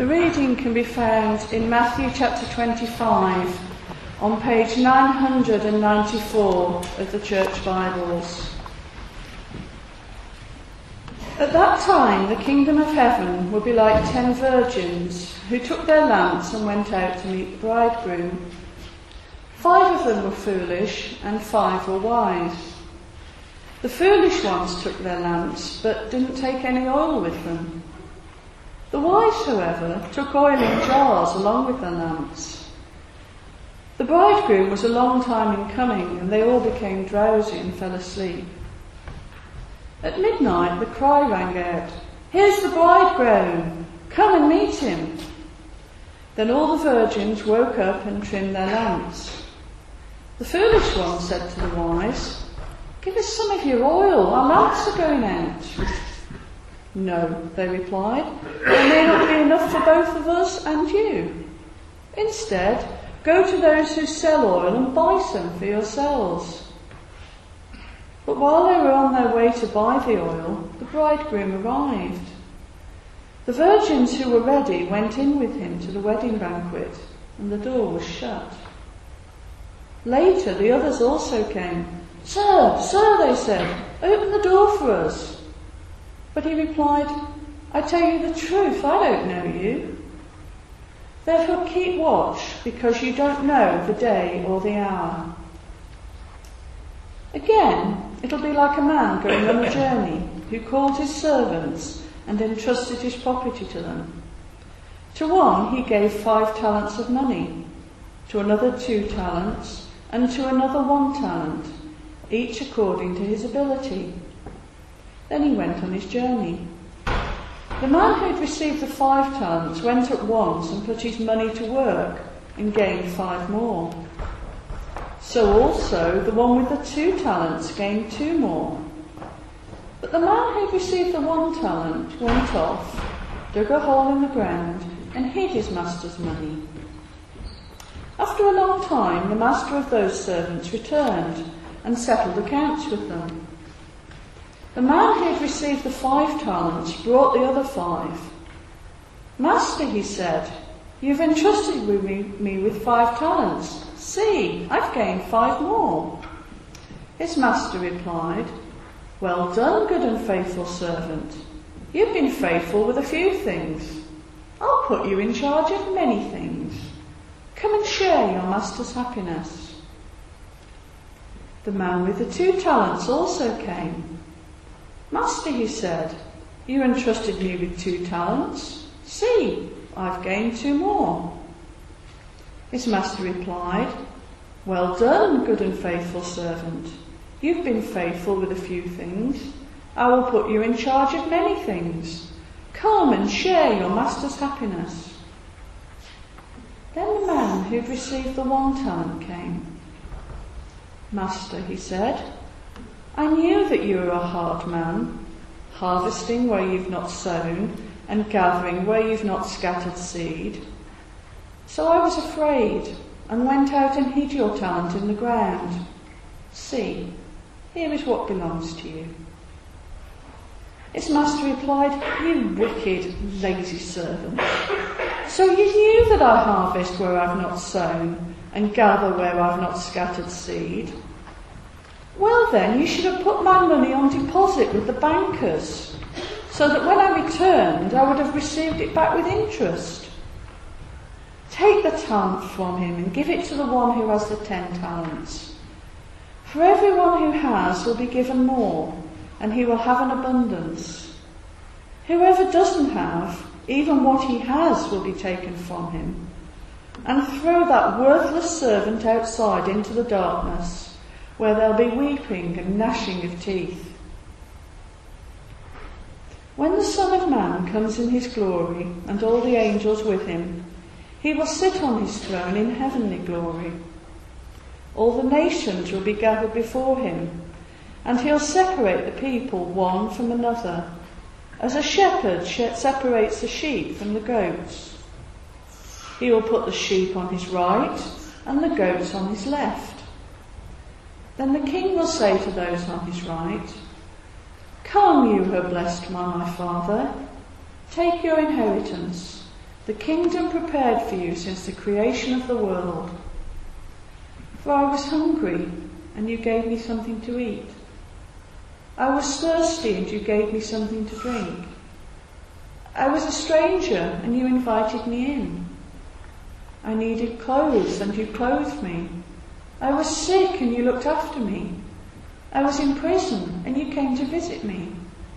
The reading can be found in Matthew chapter 25 on page 994 of the Church Bibles. At that time the kingdom of heaven will be like 10 virgins who took their lamps and went out to meet the bridegroom. 5 of them were foolish and 5 were wise. The foolish ones took their lamps but didn't take any oil with them. The wise, however, took oil in jars along with their lamps. The bridegroom was a long time in coming, and they all became drowsy and fell asleep. At midnight the cry rang out, "Here's the bridegroom! Come and meet him!" Then all the virgins woke up and trimmed their lamps. The foolish one said to the wise, "Give us some of your oil, our lamps are going out." "No," they replied, "there may not be enough for both of us and you. Instead, go to those who sell oil and buy some for yourselves." But while they were on their way to buy the oil, the bridegroom arrived. The virgins who were ready went in with him to the wedding banquet, and the door was shut. Later the others also came. "Sir, sir," they said, "open the door for us." But he replied, "I tell you the truth, I don't know you. Therefore keep watch, because you don't know the day or the hour." Again, it'll be like a man going on a journey who called his servants and entrusted his property to them. To one he gave 5 talents of money, to another 2 talents, and to another 1 talent, each according to his ability. Then he went on his journey. The man who had received the 5 talents went at once and put his money to work and gained 5 more. So also the one with the 2 talents gained 2 more. But the man who had received the 1 talent went off, dug a hole in the ground, and hid his master's money. After a long time, the master of those servants returned and settled accounts with them. The man who had received the 5 talents brought the other 5. "Master," he said, "you've entrusted me with 5 talents. See, I've gained 5 more." His master replied, "Well done, good and faithful servant. You've been faithful with a few things. I'll put you in charge of many things. Come and share your master's happiness." The man with the 2 talents also came. "Master," he said, "you entrusted me with 2 talents. See, I've gained 2 more." His master replied, "Well done, good and faithful servant. You've been faithful with a few things. I will put you in charge of many things. Come and share your master's happiness." Then the man who'd received the 1 talent came. "Master," he said, "I knew that you are a hard man, harvesting where you've not sown and gathering where you've not scattered seed. So I was afraid and went out and hid your talent in the ground. See, here is what belongs to you." His master replied, "You wicked, lazy servant. So you knew that I harvest where I've not sown and gather where I've not scattered seed? Well then, you should have put my money on deposit with the bankers, so that when I returned, I would have received it back with interest. Take the talent from him and give it to the one who has the 10 talents. For everyone who has will be given more, and he will have an abundance. Whoever doesn't have, even what he has will be taken from him. And throw that worthless servant outside into the darkness, where there'll be weeping and gnashing of teeth. When the Son of Man comes in his glory, and all the angels with him, he will sit on his throne in heavenly glory. All the nations will be gathered before him, and he'll separate the people one from another, as a shepherd separates the sheep from the goats. He will put the sheep on his right and the goats on his left. Then the king will say to those on his right, "Come, you who are blessed by my Father, take your inheritance, the kingdom prepared for you since the creation of the world. For I was hungry, and you gave me something to eat. I was thirsty, and you gave me something to drink. I was a stranger, and you invited me in. I needed clothes, and you clothed me. I was sick, and you looked after me. I was in prison, and you came to visit me.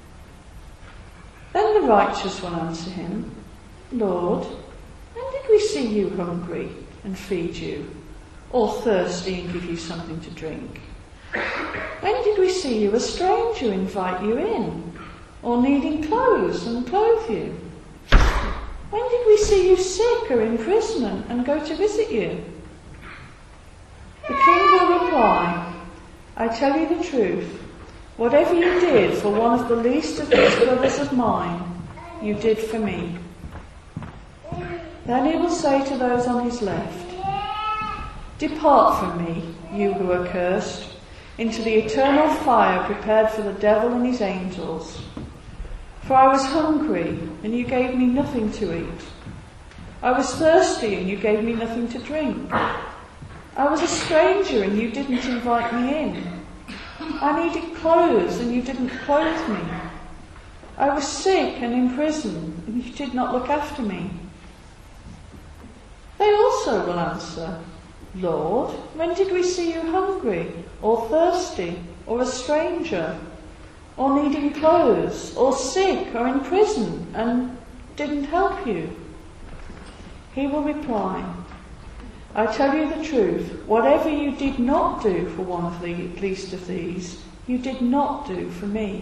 Then the righteous will answer him, Lord, when did we see you hungry and feed you, or thirsty and give you something to drink? When did we see you a stranger, invite you in, or needing clothes and clothe you? When did we see you sick or in prison and go to visit you? The king will reply, I tell you the truth, whatever you did for one of the least of these brothers of mine, you did for me. Then he will say to those on his left, Depart from me, you who are cursed, into the eternal fire prepared for the devil and his angels. For I was hungry, and you gave me nothing to eat. I was thirsty, and you gave me nothing to drink. I was a stranger, and you didn't invite me in. I needed clothes, and you didn't clothe me. I was sick and in prison, and you did not look after me. They also will answer, Lord, when did we see you hungry, or thirsty, or a stranger, or needing clothes, or sick, or in prison, and didn't help you? He will reply, I tell you the truth, whatever you did not do for one of the least of these, you did not do for me.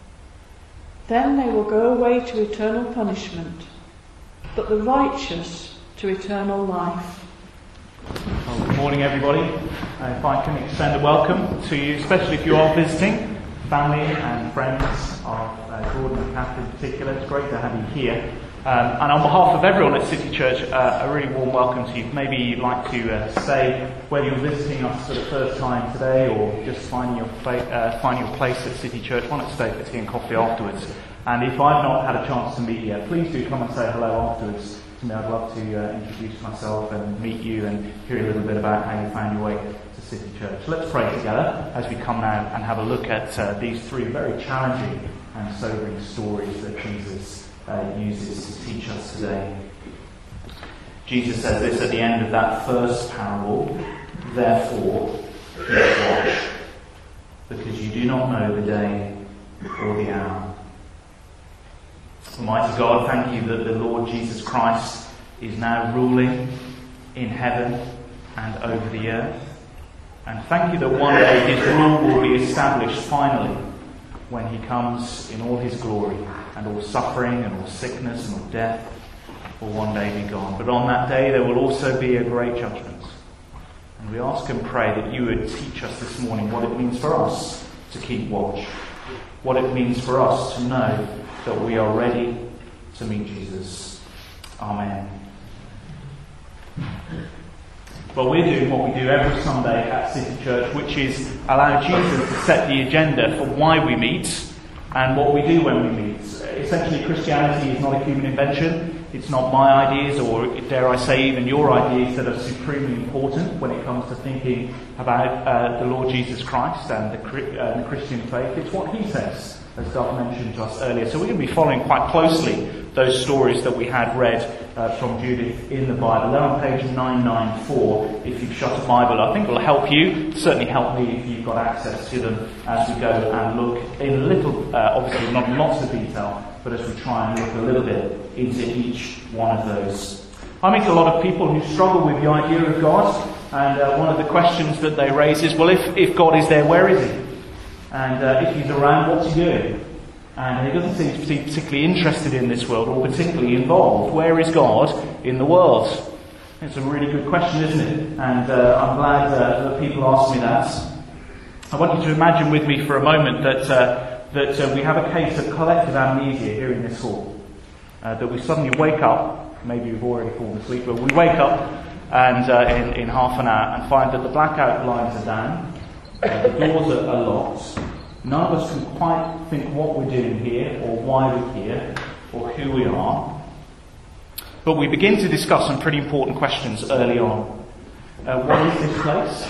Then they will go away to eternal punishment, but the righteous to eternal life. Well, good morning, everybody. If I can extend a welcome to you, especially if you are visiting, family and friends of Gordon and Catherine in particular. It's great to have you here. And on behalf of everyone at City Church, a really warm welcome to you. Maybe you'd like to stay, whether you're visiting us for the first time today or just finding your place at City Church. Why not stay for tea and coffee afterwards? And if I've not had a chance to meet you yet, please do come and say hello afterwards. I'd love to introduce myself and meet you and hear a little bit about how you found your way to City Church. Let's pray together as we come now and have a look at these three very challenging and sobering stories that Jesus uses to teach us today. Jesus says this at the end of that first parable, therefore, keep watch, because you do not know the day or the hour. Almighty God, thank you that the Lord Jesus Christ is now ruling in heaven and over the earth. And thank you that one day his rule will be established finally when he comes in all his glory and all suffering and all sickness and all death will one day be gone. But on that day there will also be a great judgment. And we ask and pray that you would teach us this morning what it means for us to keep watch, what it means for us to know that we are ready to meet Jesus. Amen. Well, we're doing what we do every Sunday at City Church, which is allow Jesus to set the agenda for why we meet and what we do when we meet. Essentially, Christianity is not a human invention. It's not my ideas, or dare I say even your ideas, that are supremely important when it comes to thinking about the Lord Jesus Christ and the Christian faith. It's what he says, as Doug mentioned to us earlier. So we're going to be following quite closely those stories that we had read from Judith in the Bible. They're on page 994 if you've shut a Bible. I think it will help you, certainly help me if you've got access to them as we go and look in a little, obviously not in lots of detail, but as we try and look a little bit into each one of those. I meet a lot of people who struggle with the idea of God, and one of the questions that they raise is, well, if God is there, where is he? And if he's around, what's he doing? And he doesn't seem to be particularly interested in this world or particularly involved. Where is God in the world? It's a really good question, isn't it? And I'm glad that people ask me that. I want you to imagine with me for a moment that we have a case of collective amnesia here in this hall. That we suddenly wake up, maybe we've already fallen asleep, but we wake up and in half an hour and find that the blackout blinds are down, the doors are locked. None of us can quite think what we're doing here, or why we're here, or who we are. But we begin to discuss some pretty important questions early on. What is this place?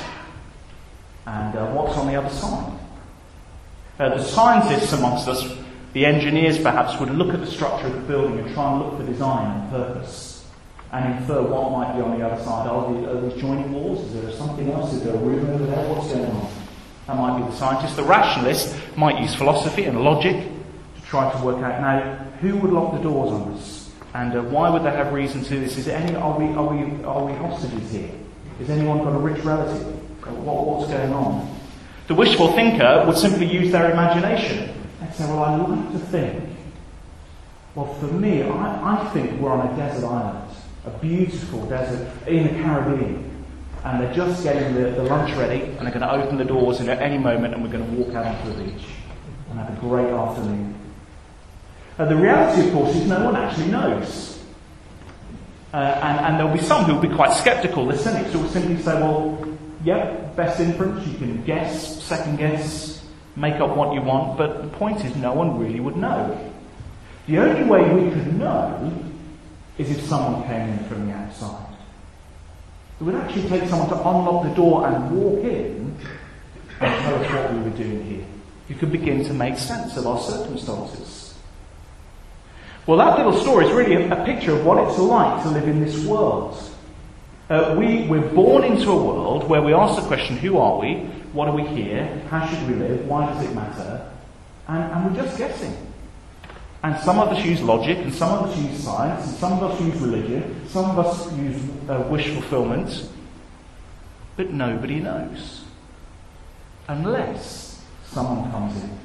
And what's on the other side? The scientists amongst us, the engineers perhaps, would look at the structure of the building and try and look for design and purpose and infer what might be on the other side. Are these joining walls? Is there something else? Is there a room over there? What's going on? That might be the scientist. The rationalist might use philosophy and logic to try to work out, now, who would lock the doors on us? And why would they have reason to do this? Are we hostages here? Has anyone got a rich relative? What's going on? The wishful thinker would simply use their imagination and say, well, I like to think. Well, for me, I think we're on a desert island, a beautiful desert in the Caribbean. And they're just getting the lunch ready, and they're going to open the doors at any moment, and we're going to walk out onto the beach and have a great afternoon. The reality, of course, is no one actually knows. And there'll be some who will be quite sceptical. The cynics who will simply say, well, yep, best inference, you can guess, second guess, make up what you want, but the point is no one really would know. The only way we could know is if someone came in from the outside. It would actually take someone to unlock the door and walk in and tell us what we were doing here. You could begin to make sense of our circumstances. Well, that little story is really a picture of what it's like to live in this world. We're born into a world where we ask the question, who are we? What are we here? How should we live? Why does it matter? And we're just guessing. And some of us use logic, and some of us use science, and some of us use religion, some of us use wish fulfillment. But nobody knows. Unless someone comes in.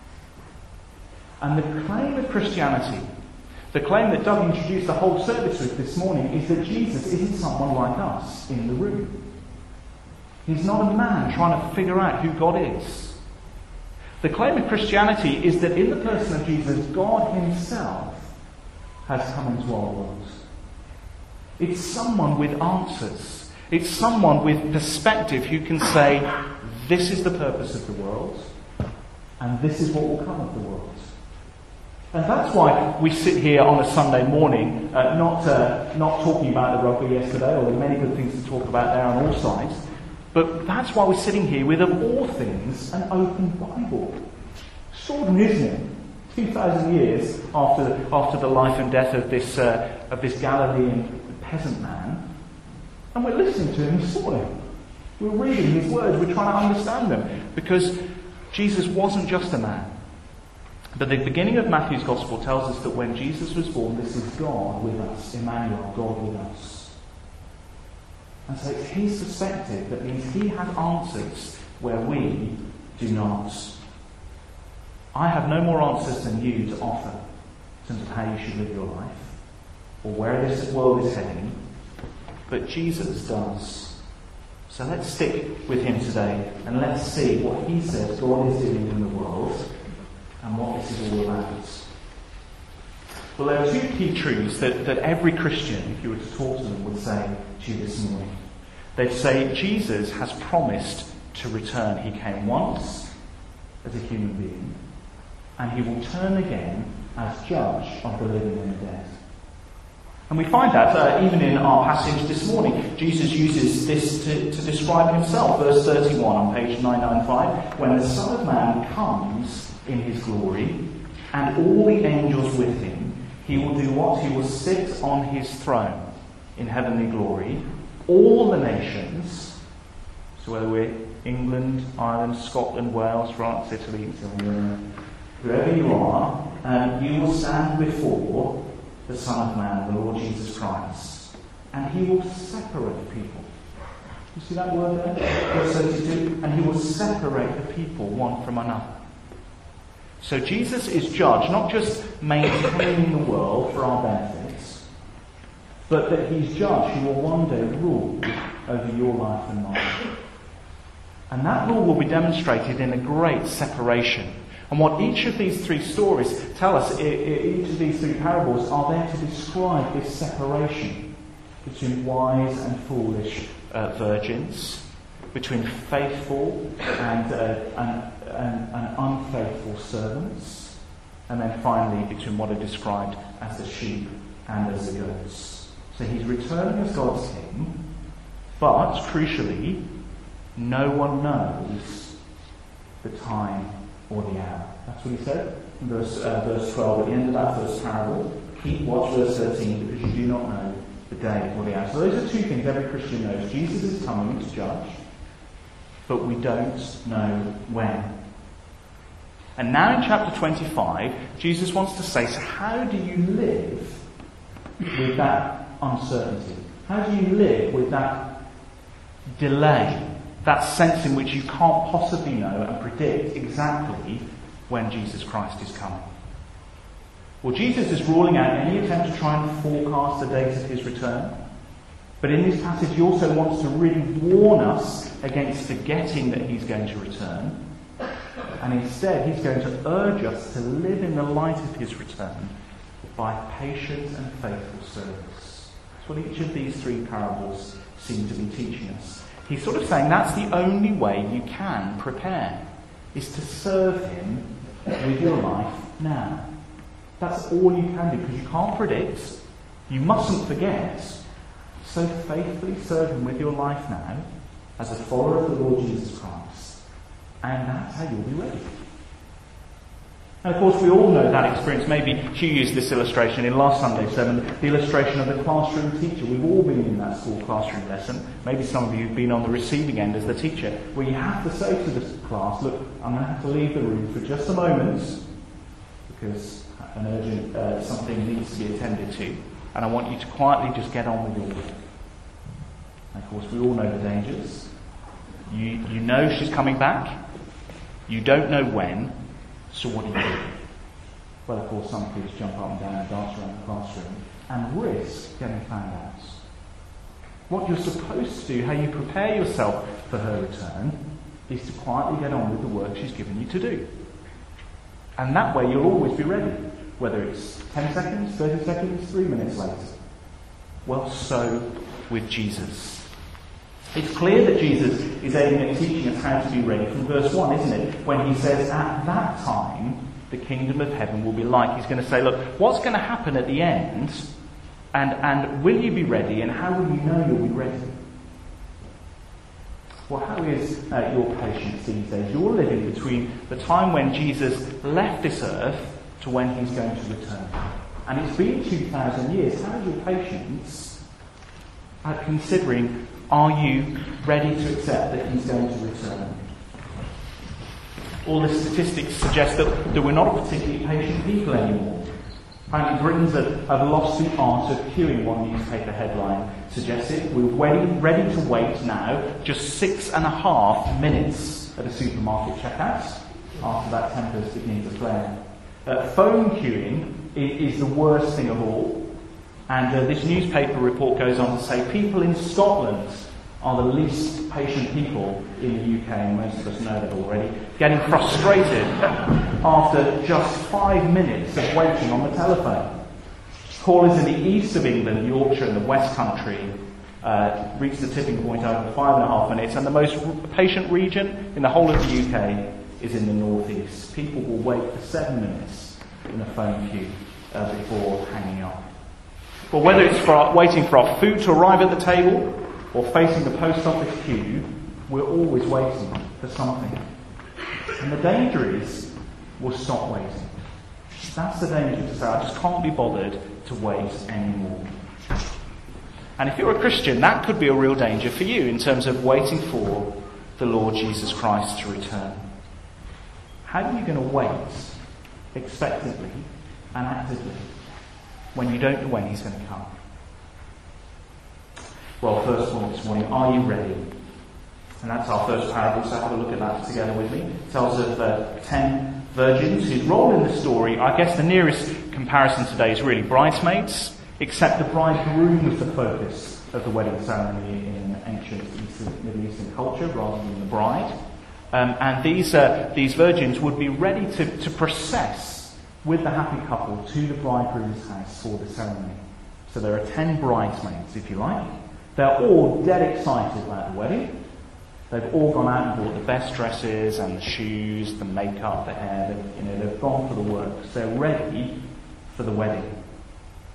And the claim of Christianity, the claim that Doug introduced the whole service with this morning, is that Jesus isn't someone like us in the room. He's not a man trying to figure out who God is. The claim of Christianity is that in the person of Jesus, God himself has come into our world. It's someone with answers. It's someone with perspective who can say, this is the purpose of the world, and this is what will come of the world. And that's why we sit here on a Sunday morning, not talking about the rugby yesterday, or there are many good things to talk about there on all sides, but that's why we're sitting here with, of all things, an open Bible. Extraordinary, isn't it? 2,000 years after the life and death of this Galilean peasant man, and we're listening to him this morning. We're reading his words, we're trying to understand them, because Jesus wasn't just a man. But the beginning of Matthew's Gospel tells us that when Jesus was born, this is God with us, Emmanuel, God with us. And so it's his perspective that means he has answers where we do not. I have no more answers than you to offer in terms of how you should live your life, or where this world is heading, but Jesus does. So let's stick with him today, and let's see what he says God is doing in the world, and what this is all about. Well, there are two key truths that every Christian, if you were to talk to them, would say to you this morning. They'd say Jesus has promised to return. He came once as a human being, and he will turn again as judge of the living and the dead. And we find that even in our passage this morning. Jesus uses this to describe himself. Verse 31 on page 995. When the Son of Man comes in his glory, and all the angels with him, he will do what? He will sit on his throne in heavenly glory. All the nations, so whether we're England, Ireland, Scotland, Wales, France, Italy, whoever you are, you will stand before the Son of Man, the Lord Jesus Christ, and he will separate people. You see that word there? Verse 32. And he will separate the people one from another. So Jesus is judge, not just maintaining the world for our benefits, but that he's judge who will one day rule over your life and mine. And that rule will be demonstrated in a great separation. And what each of these three stories tell us, each of these three parables, are there to describe this separation between wise and foolish virgins, between faithful and unfaithful servants, and then finally between what are described as the sheep and as the goats. So he's returning as God's king, but crucially, no one knows the time or the hour. That's what he said in verse 12 at the end of that first parable. Keep watch, verse 13, because you do not know the day or the hour. So those are two things every Christian knows. Jesus is coming to judge, but we don't know when. And now in chapter 25, Jesus wants to say, so how do you live with that uncertainty? How do you live with that delay? That sense in which you can't possibly know and predict exactly when Jesus Christ is coming. Well, Jesus is ruling out any attempt to try and forecast the date of his return. But in this passage he also wants to really warn us against forgetting that he's going to return. And instead he's going to urge us to live in the light of his return by patient and faithful service. That's what each of these three parables seem to be teaching us. He's sort of saying that's the only way you can prepare, is to serve him with your life now. That's all you can do, because you can't predict. You mustn't forget. So faithfully serve him with your life now as a follower of the Lord Jesus Christ. And that's how you'll be ready. And of course we all know that experience. Maybe Hugh used this illustration in last Sunday's sermon, the illustration of the classroom teacher. We've all been in that school classroom lesson. Maybe some of you have been on the receiving end as the teacher, where you have to say to the class, look, I'm going to have to leave the room for just a moment because an urgent something needs to be attended to, and I want you to quietly just get on with your work. And of course we all know the dangers. You know she's coming back. You don't know when. So what do? Well, of course, some kids jump up and down and dance around the classroom and risk getting found out. What you're supposed to do, how you prepare yourself for her return, is to quietly get on with the work she's given you to do. And that way you'll always be ready, whether it's 10 seconds, 30 seconds, 3 minutes later. Well, so with Jesus. It's clear that Jesus is aiming at teaching us how to be ready from verse 1, isn't it? When he says, at that time, the kingdom of heaven will be like. He's going to say, look, what's going to happen at the end? And will you be ready? And how will you know you'll be ready? Well, how is your patience these days? You're living between the time when Jesus left this earth to when he's going to return. And it's been 2,000 years. How is your patience at considering, are you ready to accept that he's going to return? All the statistics suggest that we're not a particularly patient people anymore. Apparently Britons have lost the art of queuing, one newspaper headline suggests it. We're ready to wait now just 6.5 minutes at a supermarket checkout after that temper's beginning to flare. Phone queuing is the worst thing of all. And this newspaper report goes on to say people in Scotland are the least patient people in the UK, and most of us know that already, getting frustrated after just 5 minutes of waiting on the telephone. Callers in the east of England, Yorkshire and the West Country reached the tipping point over 5.5 minutes, and the most patient region in the whole of the UK is in the northeast. People will wait for 7 minutes in a phone queue before hanging up. Well, whether it's for waiting for our food to arrive at the table or facing the post office queue, we're always waiting for something. And the danger is we'll stop waiting. That's the danger, to say, I just can't be bothered to wait anymore. And if you're a Christian, that could be a real danger for you in terms of waiting for the Lord Jesus Christ to return. How are you going to wait expectantly and actively when you don't know when he's going to come? Well, first point this morning, are you ready? And that's our first parable, so have a look at that together with me. It tells of 10 virgins whose role in the story, I guess the nearest comparison today is really bridesmaids, except the bridegroom was the focus of the wedding ceremony in ancient Middle Eastern culture rather than the bride. And these virgins would be ready to process with the happy couple to the bridegroom's house for the ceremony. So there are 10 bridesmaids, if you like. They're all dead excited about the wedding. They've all gone out and bought the best dresses and the shoes, the makeup, the hair. They've gone for the works. They're ready for the wedding.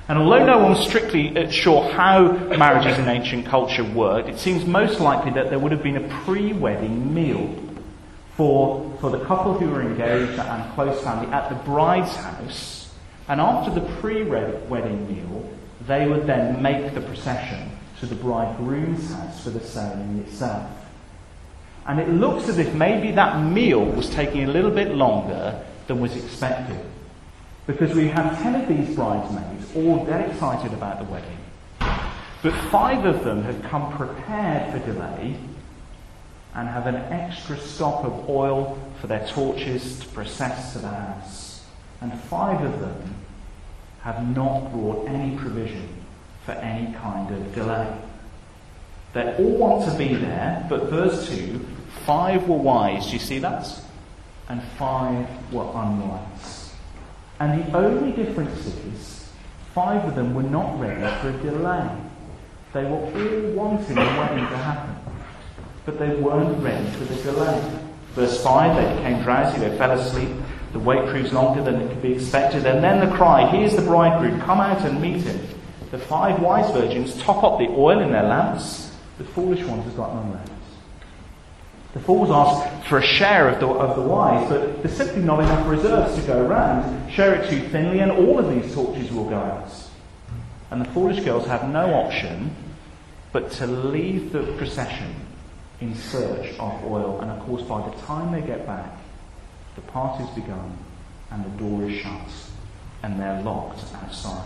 And although no one was strictly sure how marriages in ancient culture worked, it seems most likely that there would have been a pre-wedding meal for the couple who were engaged and close family at the bride's house. And after the pre-wedding meal, they would then make the procession to the bridegroom's house for the ceremony itself. And it looks as if maybe that meal was taking a little bit longer than was expected. Because we have 10 of these bridesmaids all dead excited about the wedding. But 5 of them have come prepared for delay and have an extra stock of oil for their torches to process to the house. And 5 of them have not brought any provision for any kind of delay. They all want to be there, but verse 2, 5 were wise, do you see that? And 5 were unwise. And the only difference is, 5 of them were not ready for a delay. They were all wanting the wedding to happen, but they weren't ready for the delay. Verse 5, they became drowsy, they fell asleep. The wait proves longer than it could be expected. And then the cry, here's the bridegroom, come out and meet him. The 5 wise virgins top up the oil in their lamps. The foolish ones have got none left. The fools ask for a share of the wise, but there's simply not enough reserves to go around. Share it too thinly and all of these torches will go out. And the foolish girls have no option but to leave the procession in search of oil. And of course, by the time they get back, the party's begun and the door is shut and they're locked outside.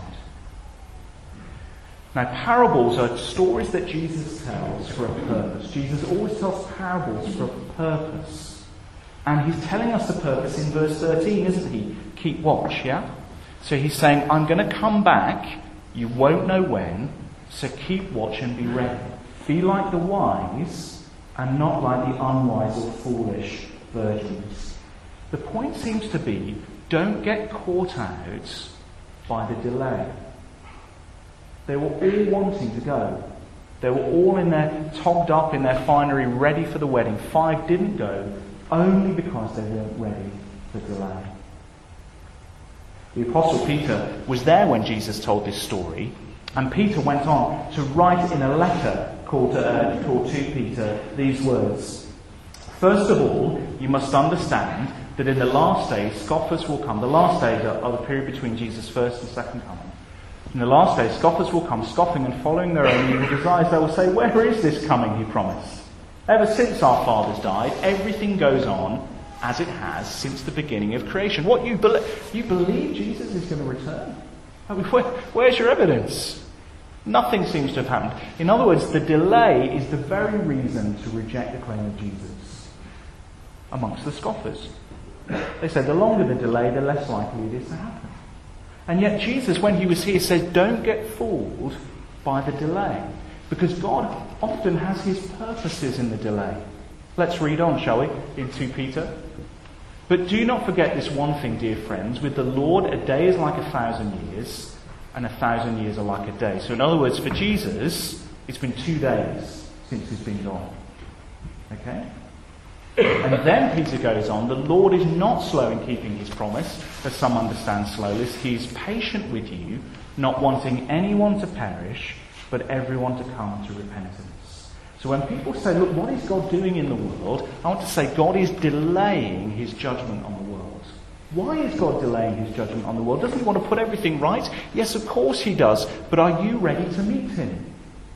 Now, parables are stories that Jesus tells for a purpose. Jesus always tells parables for a purpose. And he's telling us the purpose in verse 13, isn't he? Keep watch, yeah? So he's saying, I'm going to come back. You won't know when. So keep watch and be ready. Be like the wise and not like the unwise or foolish virgins. The point seems to be, don't get caught out by the delay. They were all wanting to go. They were all togged up in their finery, ready for the wedding. 5 didn't go, only because they weren't ready for delay. The Apostle Peter was there when Jesus told this story, and Peter went on to write in a letter called to Peter these words. First of all, you must understand that in the last days, scoffers will come. The last days are the period between Jesus' first and second coming. In the last days, scoffers will come, scoffing and following their own evil desires. They will say, where is this coming he promised? Ever since our fathers died, everything goes on as it has since the beginning of creation. What, you believe Jesus is going to return? I mean, where's your evidence? Nothing seems to have happened. In other words, the delay is the very reason to reject the claim of Jesus amongst the scoffers. They said the longer the delay, the less likely it is to happen. And yet Jesus, when he was here, says, don't get fooled by the delay. Because God often has his purposes in the delay. Let's read on, shall we, in 2 Peter. But do not forget this one thing, dear friends. With the Lord, a day is like 1,000 years, and 1,000 years are like a day. So in other words, for Jesus, it's been 2 days since he's been gone. Okay? And then Peter goes on, the Lord is not slow in keeping his promise, as some understand slowness. He is patient with you, not wanting anyone to perish, but everyone to come to repentance. So when people say, look, what is God doing in the world? I want to say God is delaying his judgment on the world. Why is God delaying his judgment on the world? Doesn't he want to put everything right? Yes, of course he does. But are you ready to meet him?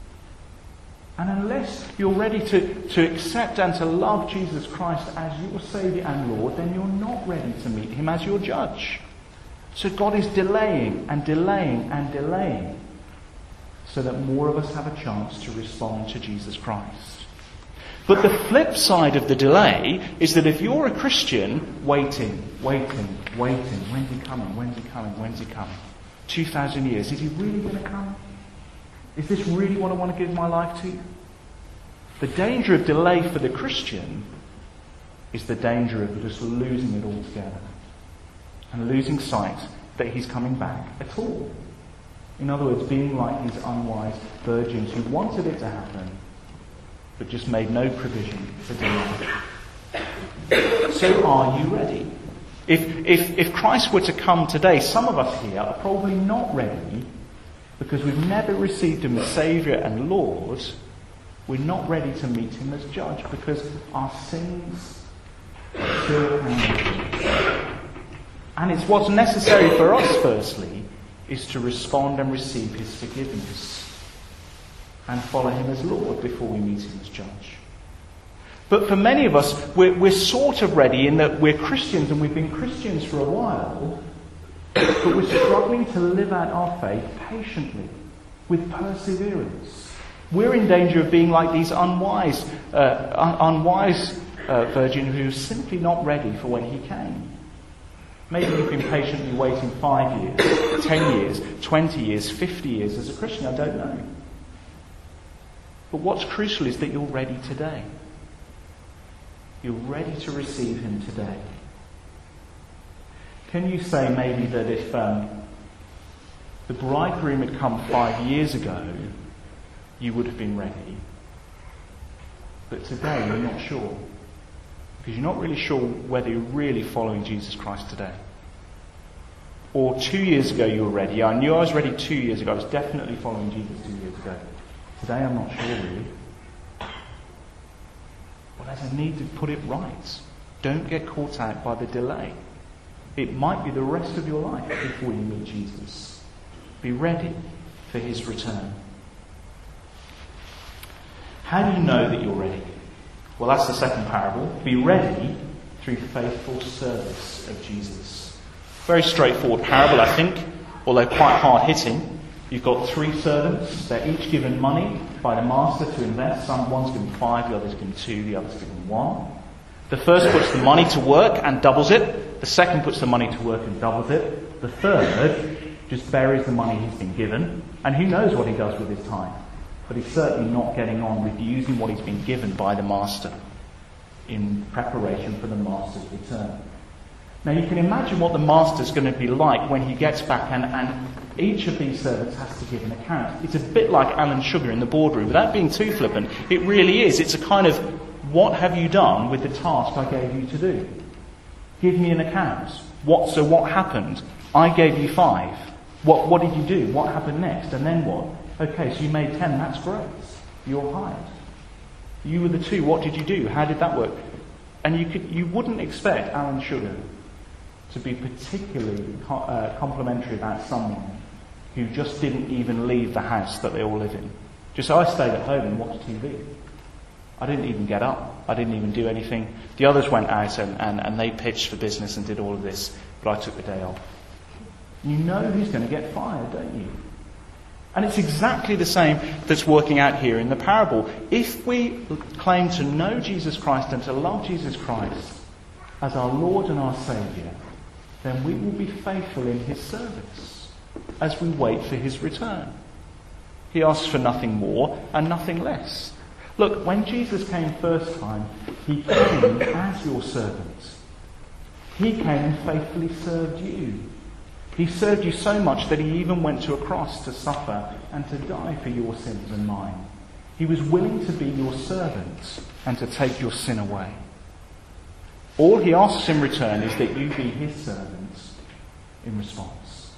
And unless you're ready to accept and to love Jesus Christ as your Saviour and Lord, then you're not ready to meet him as your judge. So God is delaying and delaying and delaying so that more of us have a chance to respond to Jesus Christ. But the flip side of the delay is that if you're a Christian, waiting, when's he coming, when's he coming, when's he coming? 2,000 years, is he really going to come? Is this really what I want to give my life to? The danger of delay for the Christian is the danger of just losing it altogether and losing sight that he's coming back at all. In other words, being like these unwise virgins who wanted it to happen but just made no provision for delay. So are you ready? If Christ were to come today, some of us here are probably not ready because we've never received him as Saviour and Lord, we're not ready to meet him as judge, because our sins are still hanging. And it's what's necessary for us, firstly, is to respond and receive his forgiveness and follow him as Lord before we meet him as judge. But for many of us, we're sort of ready in that we're Christians and we've been Christians for a while, but we're struggling to live out our faith patiently, with perseverance. We're in danger of being like these unwise virgin who's simply not ready for when he came. Maybe you've been patiently waiting 5 years, 10 years, 20 years, 50 years as a Christian, I don't know. But what's crucial is that you're ready today. You're ready to receive him today. Can you say maybe that if the bridegroom had come 5 years ago, you would have been ready? But today you're not sure. Because you're not really sure whether you're really following Jesus Christ today. Or 2 years ago you were ready. I knew I was ready 2 years ago. I was definitely following Jesus 2 years ago. Today I'm not sure really. Well, there's a need to put it right. Don't get caught out by the delay. It might be the rest of your life before you meet Jesus. Be ready for his return. How do you know that you're ready? Well, that's the second parable. Be ready through faithful service of Jesus. Very straightforward parable, I think, although quite hard-hitting. You've got 3 servants. They're each given money by the master to invest. One's given 5, the other's given 2, the other's given 1. The first puts the money to work and doubles it. The second puts the money to work and doubles it. The third just buries the money he's been given. And who knows what he does with his time. But he's certainly not getting on with using what he's been given by the master in preparation for the master's return. Now you can imagine what the master's going to be like when he gets back, and each of these servants has to give an account. It's a bit like Alan Sugar in the boardroom. Without being too flippant, it really is. It's a kind of, what have you done with the task I gave you to do? Give me an account. So what happened? I gave you 5. What did you do? What happened next? And then what? Okay, so you made 10, that's great. You're hired. You were the 2, what did you do? How did that work? And you wouldn't expect Alan Sugar to be particularly complimentary about someone who just didn't even leave the house that they all live in. Just I stayed at home and watched TV. I didn't even get up. I didn't even do anything. The others went out and they pitched for business and did all of this, but I took the day off. You know who's going to get fired, don't you? And it's exactly the same that's working out here in the parable. If we claim to know Jesus Christ and to love Jesus Christ as our Lord and our Saviour, then we will be faithful in his service as we wait for his return. He asks for nothing more and nothing less. Look, when Jesus came first time, he came as your servant. He came and faithfully served you. He served you so much that he even went to a cross to suffer and to die for your sins and mine. He was willing to be your servant and to take your sin away. All he asks in return is that you be his servants in response.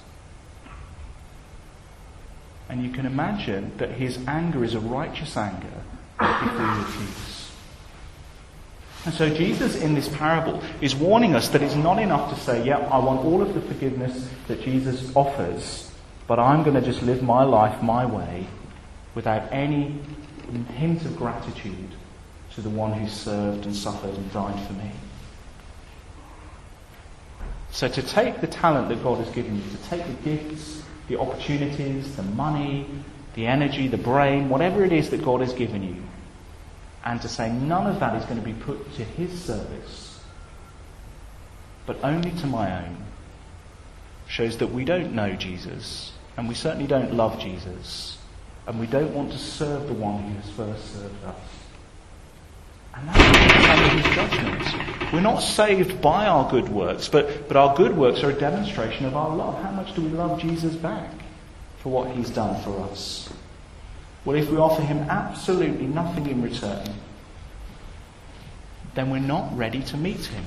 And you can imagine that his anger is a righteous anger if we refuse. And so Jesus in this parable is warning us that it's not enough to say, yeah, I want all of the forgiveness that Jesus offers, but I'm going to just live my life my way without any hint of gratitude to the one who served and suffered and died for me. So to take the talent that God has given you, to take the gifts, the opportunities, the money, the energy, the brain, whatever it is that God has given you, and to say none of that is going to be put to his service, but only to my own, shows that we don't know Jesus, and we certainly don't love Jesus, and we don't want to serve the one who has first served us. And that's his judgment. We're not saved by our good works, but our good works are a demonstration of our love. How much do we love Jesus back for what he's done for us? Well, if we offer him absolutely nothing in return, then we're not ready to meet him.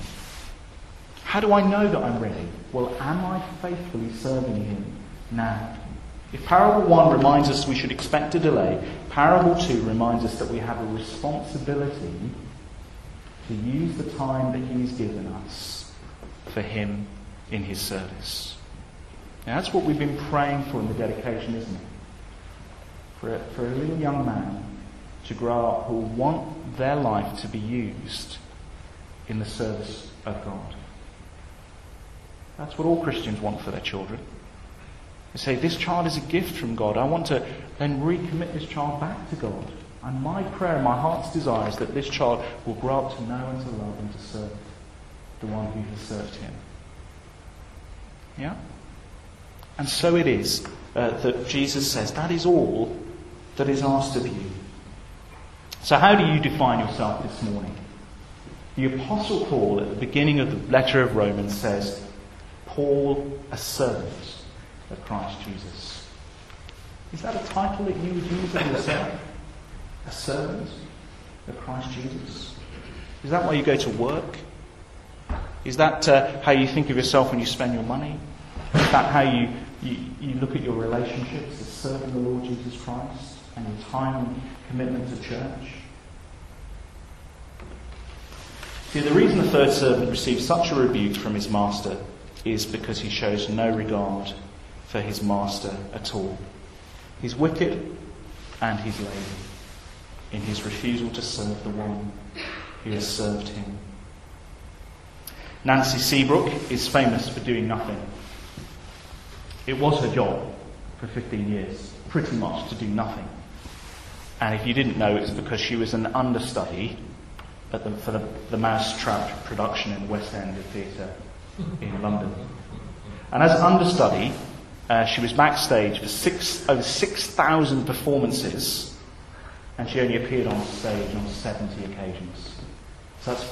How do I know that I'm ready? Well, am I faithfully serving him now? If parable 1 reminds us we should expect a delay, parable 2 reminds us that we have a responsibility to use the time that he's given us for him in his service. Now, that's what we've been praying for in the dedication, isn't it? For a little young man to grow up who will want their life to be used in the service of God. That's what all Christians want for their children. They say, this child is a gift from God. I want to then recommit this child back to God. And my prayer, my heart's desire is that this child will grow up to know and to love and to serve the one who has served him. Yeah? And so it is that Jesus says, that is all that is asked of you. So how do you define yourself this morning? The Apostle Paul, at the beginning of the letter of Romans, says, Paul, a servant of Christ Jesus. Is that a title that you would use of yourself? A servant of Christ Jesus? Is that why you go to work? Is that how you think of yourself when you spend your money? Is that how you look at your relationships as serving the Lord Jesus Christ and your time and commitment to church? See, the reason the third servant receives such a rebuke from his master is because he shows no regard for his master at all. He's wicked and he's lazy in his refusal to serve the one who has served him. Nancy Seabrook is famous for doing nothing. It was her job for 15 years, pretty much to do nothing. And if you didn't know, it's because she was an understudy for the Mousetrap production in the West End Theatre in London. And as understudy, she was backstage for over 6,000 performances, and she only appeared on stage on 70 occasions. So that's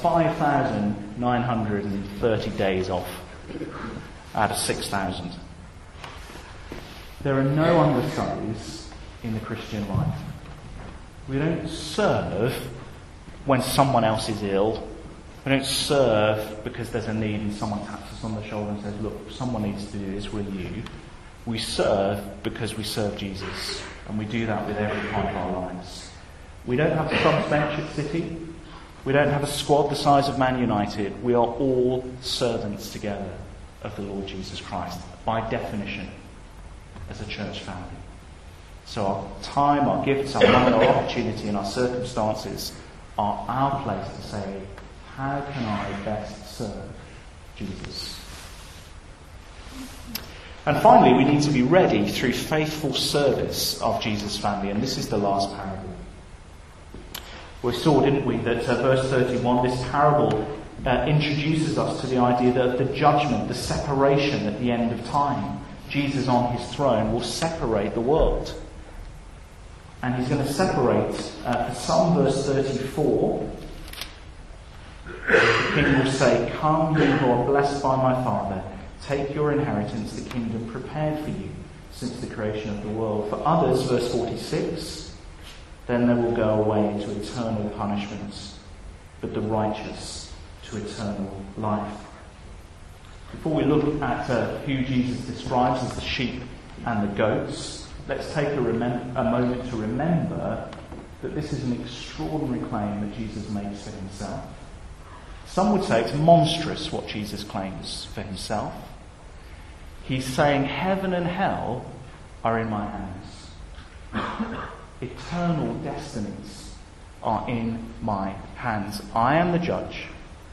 5,930 days off out of 6,000. There are no understudies in the Christian life. We don't serve when someone else is ill. We don't serve because there's a need and someone taps us on the shoulder and says, look, someone needs to do this, will you? We serve because we serve Jesus, and we do that with every part of our lives. We don't have a subs bench at City. We don't have a squad the size of Man United. We are all servants together of the Lord Jesus Christ, by definition, as a church family. So our time, our gifts, our money, our opportunity and our circumstances are our place to say, how can I best serve Jesus? And finally, we need to be ready through faithful service of Jesus' family. And this is the last parable. We saw, didn't we, that verse 31, this parable introduces us to the idea that the judgment, the separation at the end of time, Jesus on his throne will separate the world. And he's going to separate, for some, verse 34, the king will say, come, you who are blessed by my Father, take your inheritance, the kingdom prepared for you since the creation of the world. For others, verse 46, then they will go away to eternal punishment, but the righteous to eternal life. Before we look at who Jesus describes as the sheep and the goats, let's take a moment to remember that this is an extraordinary claim that Jesus makes for himself. Some would say it's monstrous what Jesus claims for himself. He's saying heaven and hell are in my hands. Eternal destinies are in my hands. I am the judge.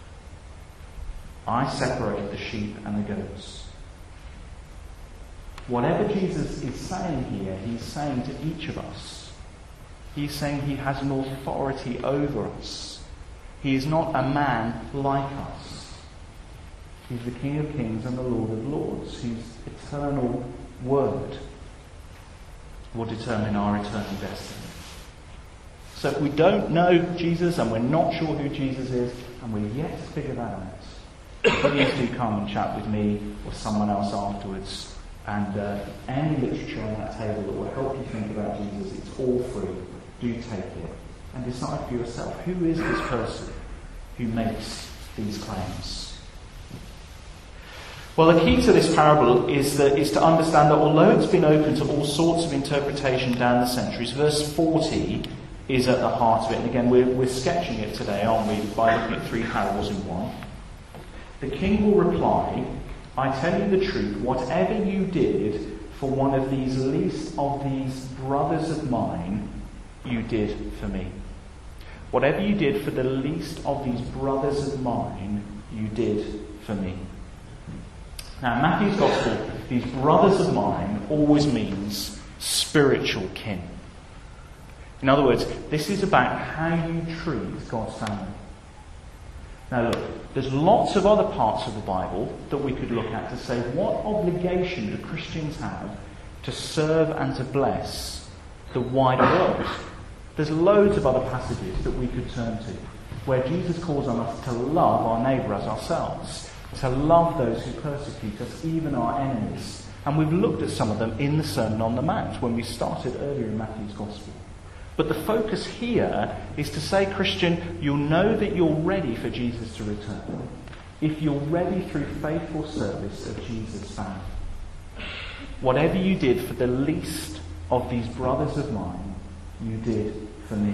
I separate the sheep and the goats. Whatever Jesus is saying here, he's saying to each of us. He's saying he has an authority over us. He is not a man like us. He's the King of Kings and the Lord of Lords, whose eternal word will determine our eternal destiny. So if we don't know Jesus and we're not sure who Jesus is and we're yet to figure that out, please do come and chat with me or someone else afterwards. And any literature on that table that will help you think about Jesus, it's all free. Do take it and decide for yourself, who is this person who makes these claims? Well, the key to this parable is to understand that although it's been open to all sorts of interpretation down the centuries, verse 40 is at the heart of it. And again, we're sketching it today, aren't we, by looking at 3 parables in one. The king will reply, I tell you the truth, whatever you did for one of these least of these brothers of mine, you did for me. Whatever you did for the least of these brothers of mine, you did for me. Now, in Matthew's Gospel, these brothers of mine always means spiritual kin. In other words, this is about how you treat God's family. Now look, there's lots of other parts of the Bible that we could look at to say, what obligation do Christians have to serve and to bless the wider world? There's loads of other passages that we could turn to, where Jesus calls on us to love our neighbour as ourselves, to love those who persecute us, even our enemies. And we've looked at some of them in the Sermon on the Mount when we started earlier in Matthew's Gospel. But the focus here is to say, Christian, you'll know that you're ready for Jesus to return if you're ready through faithful service of Jesus' family. Whatever you did for the least of these brothers of mine, you did for me.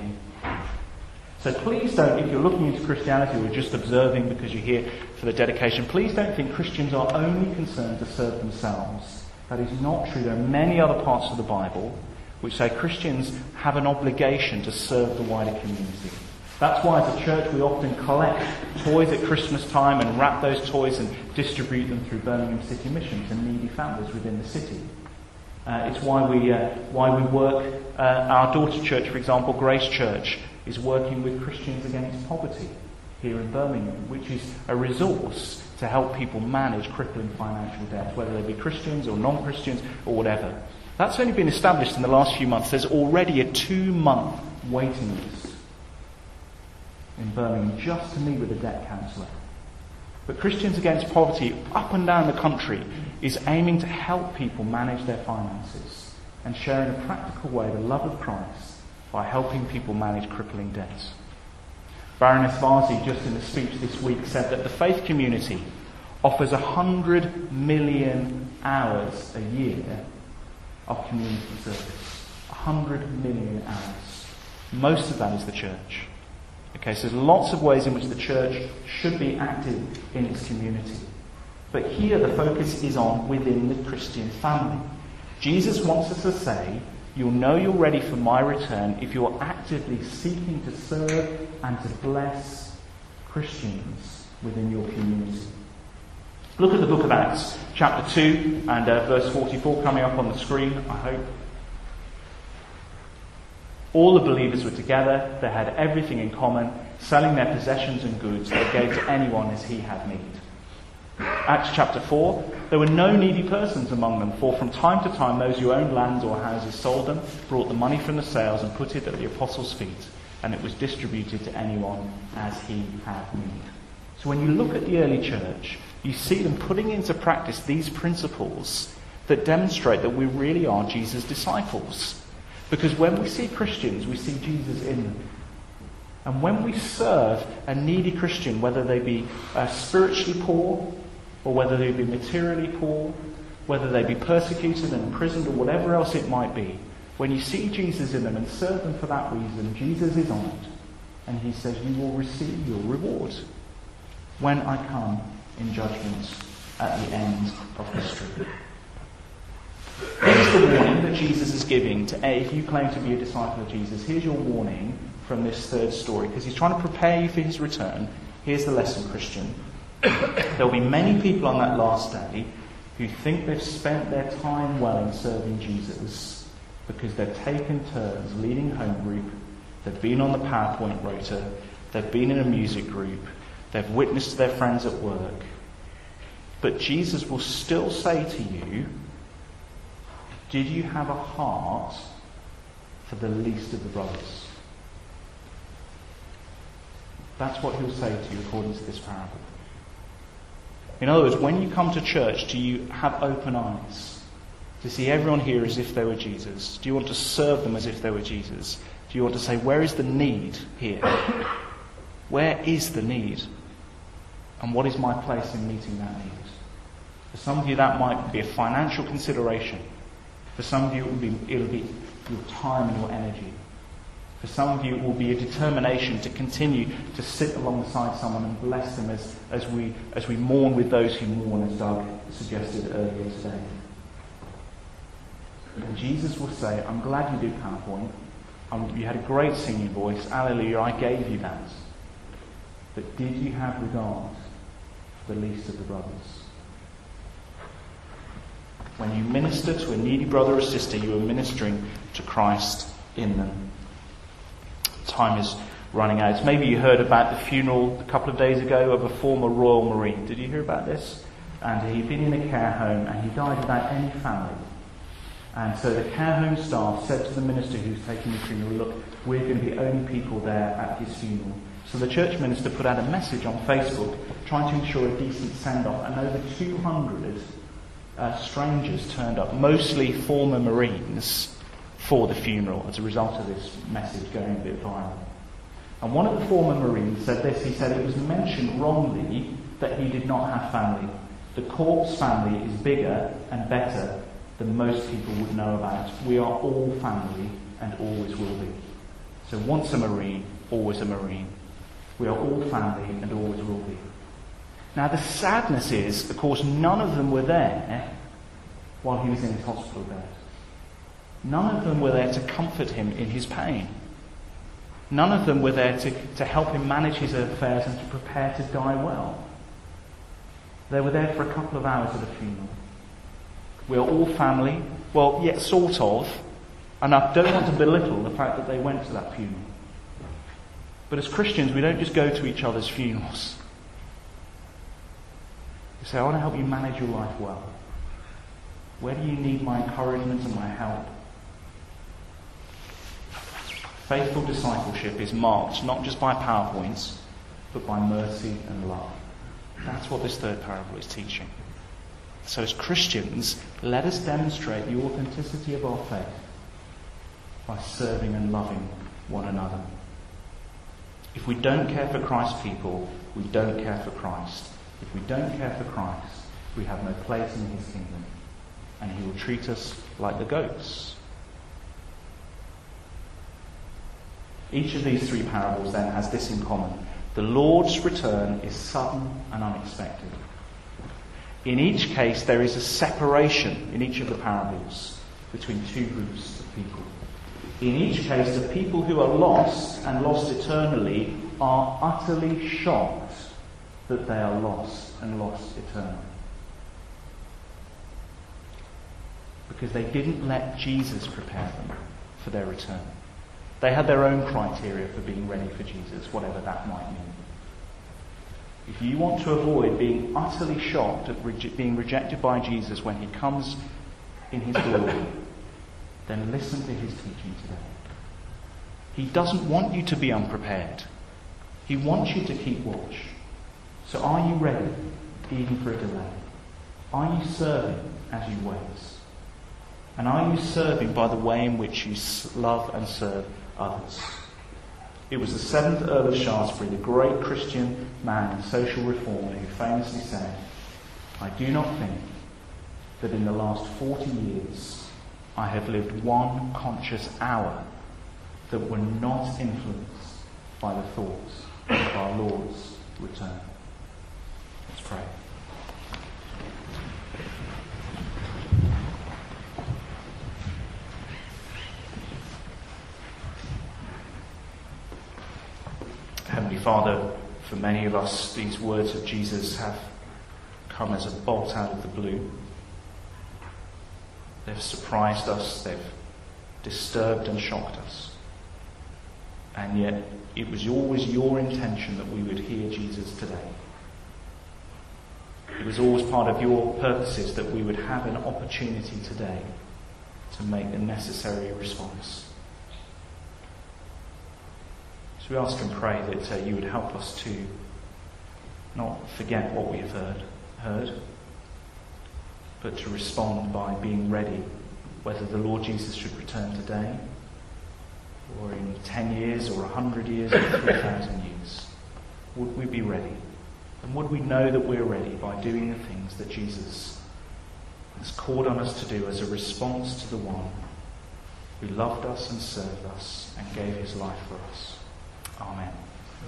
So please don't, if you're looking into Christianity or just observing because you're here for the dedication, please don't think Christians are only concerned to serve themselves. That is not true. There are many other parts of the Bible which say Christians have an obligation to serve the wider community. That's why as a church we often collect toys at Christmas time and wrap those toys and distribute them through Birmingham City Mission to needy families within the city. It's why we work, our daughter church, for example, Grace Church, is working with Christians Against Poverty here in Birmingham, which is a resource to help people manage crippling financial debts, whether they be Christians or non-Christians or whatever. That's only been established in the last few months. There's already a 2-month waiting list in Birmingham just to meet with a debt counsellor. But Christians Against Poverty up and down the country is aiming to help people manage their finances and share in a practical way the love of Christ by helping people manage crippling debts. Baroness Varsi, just in a speech this week, said that the faith community offers 100 million hours a year of community service. 100 million hours. Most of that is the church. Okay, so there's lots of ways in which the church should be active in its community. But here the focus is on within the Christian family. Jesus wants us to say, you'll know you're ready for my return if you're actively seeking to serve and to bless Christians within your community. Look at the book of Acts, chapter 2 and verse 44 coming up on the screen, I hope. All the believers were together, they had everything in common, selling their possessions and goods they gave to anyone as he had need. Acts chapter 4, there were no needy persons among them, for from time to time those who owned lands or houses sold them, brought the money from the sales and put it at the apostles' feet, and it was distributed to anyone as he had need. So when you look at the early church, you see them putting into practice these principles that demonstrate that we really are Jesus' disciples. Because when we see Christians, we see Jesus in them. And when we serve a needy Christian, whether they be spiritually poor, or whether they be materially poor, whether they be persecuted and imprisoned, or whatever else it might be, when you see Jesus in them and serve them for that reason, Jesus is honoured. And he says, you will receive your reward when I come in judgment at the end of history. Here's the warning that Jesus is giving to if you claim to be a disciple of Jesus. Here's your warning from this third story, because he's trying to prepare you for his return. Here's the lesson, Christian. There'll be many people on that last day who think they've spent their time well in serving Jesus because they've taken turns leading home group, they've been on the PowerPoint rota, they've been in a music group, they've witnessed to their friends at work. But Jesus will still say to you, did you have a heart for the least of the brothers? That's what he'll say to you according to this parable. In other words, when you come to church, do you have open eyes to see everyone here as if they were Jesus? Do you want to serve them as if they were Jesus? Do you want to say, where is the need here? Where is the need? And what is my place in meeting that need? For some of you that might be a financial consideration. For some of you it'll be your time and your energy. For some of you it will be a determination to continue to sit alongside someone and bless them as we mourn with those who mourn, as Doug suggested earlier today. And Jesus will say, I'm glad you do PowerPoint. You had a great singing voice. Hallelujah, I gave you that. But did you have regard for the least of the brothers? When you minister to a needy brother or sister, you are ministering to Christ in them. Time is running out. Maybe you heard about the funeral a couple of days ago of a former Royal Marine. Did you hear about this? And he'd been in a care home and he died without any family. And so the care home staff said to the minister who's taking the funeral, look, we're going to be the only people there at his funeral. So the church minister put out a message on Facebook trying to ensure a decent send-off, and over 200 strangers turned up, mostly former Marines, for the funeral as a result of this message going a bit viral. And one of the former Marines said this. He said it was mentioned wrongly that he did not have family. The corpse family is bigger and better than most people would know about. We are all family and always will be. So once a Marine, always a Marine. We are all family and always will be. Now the sadness is, of course, none of them were there while he was in his hospital bed. None of them were there to comfort him in his pain. None of them were there to help him manage his affairs and to prepare to die well. They were there for a couple of hours at the funeral. We are all family, well, yet sort of, and I don't want to belittle the fact that they went to that funeral. But as Christians, we don't just go to each other's funerals. You say, I want to help you manage your life well. Where do you need my encouragement and my help? Faithful discipleship is marked not just by PowerPoints, but by mercy and love. That's what this third parable is teaching. So as Christians, let us demonstrate the authenticity of our faith by serving and loving one another. If we don't care for Christ's people, we don't care for Christ. If we don't care for Christ, we have no place in his kingdom, and he will treat us like the goats. Each of these three parables then has this in common. The Lord's return is sudden and unexpected. In each case, there is a separation in each of the parables between two groups of people. In each case, the people who are lost and lost eternally are utterly shocked that they are lost and lost eternally. Because they didn't let Jesus prepare them for their return. They had their own criteria for being ready for Jesus, whatever that might mean. If you want to avoid being utterly shocked at being rejected by Jesus when he comes in his glory, then listen to his teaching today. He doesn't want you to be unprepared. He wants you to keep watch. So are you ready, even for a delay? Are you serving as you wait? And are you serving by the way in which you love and serve others? It was the 7th Earl of Shaftesbury, the great Christian man and social reformer, who famously said, I do not think that in the last 40 years I have lived one conscious hour that were not influenced by the thoughts of our Lord's return. Let's pray. Heavenly Father, for many of us, these words of Jesus have come as a bolt out of the blue. They've surprised us, they've disturbed and shocked us. And yet, it was always your intention that we would hear Jesus today. It was always part of your purposes that we would have an opportunity today to make the necessary response. So we ask and pray that you would help us to not forget what we have heard, but to respond by being ready, whether the Lord Jesus should return today, or in 10 years, or 100 years, or 3,000 years. Would we be ready? And would we know that we're ready by doing the things that Jesus has called on us to do as a response to the one who loved us and served us and gave his life for us.